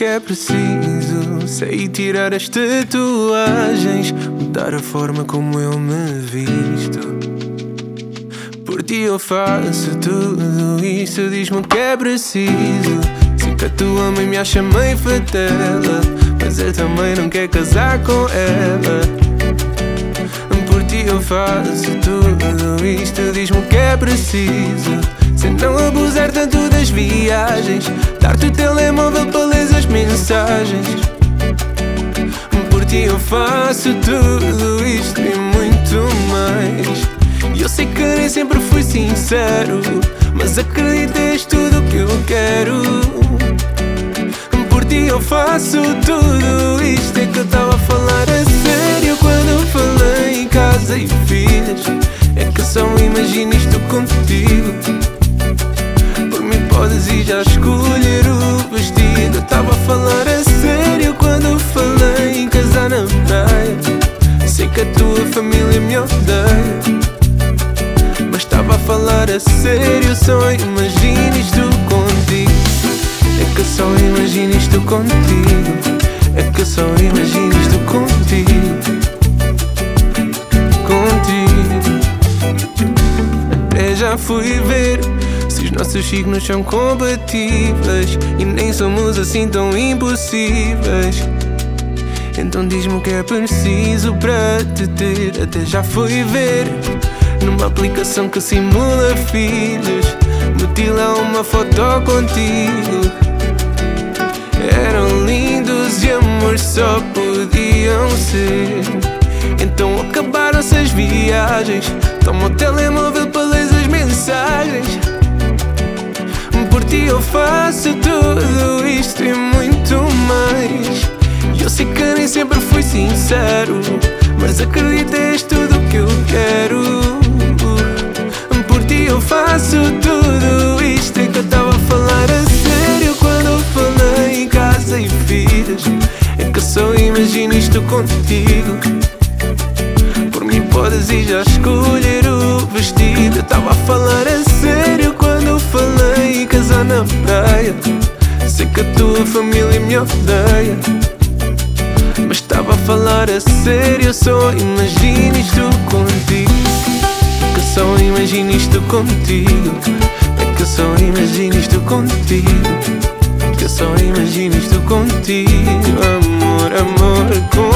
que é preciso. Sei tirar as tatuagens, mudar a forma como eu me visto. Por ti eu faço tudo isto. Diz-me o que é preciso. Sei que a tua mãe me acha meio fatela, mas eu também não quero casar com ela. Por ti eu faço tudo isto. Diz-me o que é preciso. Sem não abusar tanto das viagens, dar-te o telemóvel para ler as mensagens. Por ti eu faço tudo isto e muito mais. E eu sei que nem sempre fui sincero, mas acreditas tudo o que eu quero. Por ti eu faço tudo isto. É que eu estava a falar a sério quando eu falei em casa e filhas. É que eu só imagino isto contigo. Por mim podes ir já escolher o vestido. Eu estava a falar a sério quando eu falei em casar na praia. Sei que a tua família me odeia, mas estava a falar a sério. Só imagino isto contigo. É que eu só imagino isto contigo. É que eu só imagino isto contigo. Contigo. Até já fui ver se os nossos signos são compatíveis, e nem somos assim tão impossíveis. Então diz-me o que é preciso para te ter. Até já fui ver numa aplicação que simula filhos. Meti lá uma foto contigo. Eram lindos e amor só podiam ser. Então acabaram-se as viagens. Toma o telemóvel para ler as mensagens. Por ti eu faço tudo isto e muito mais. E eu sei que nem sempre fui sincero, mas acreditas tudo o que eu quero. Por ti eu faço tudo isto. É que eu estava a falar a sério quando eu falei em casa e filhas. É que eu só imagino isto contigo. Por mim podes ir já escolher o vestido. Eu estava a falar a sério quando eu falei em casar na praia. Sei que a tua família me odeia, mas estava a falar a sério. Eu só imagino isto contigo. Que eu só imagino isto contigo. É que eu só imagino isto contigo. Que eu só imagino isto contigo. Amor, amor, contigo.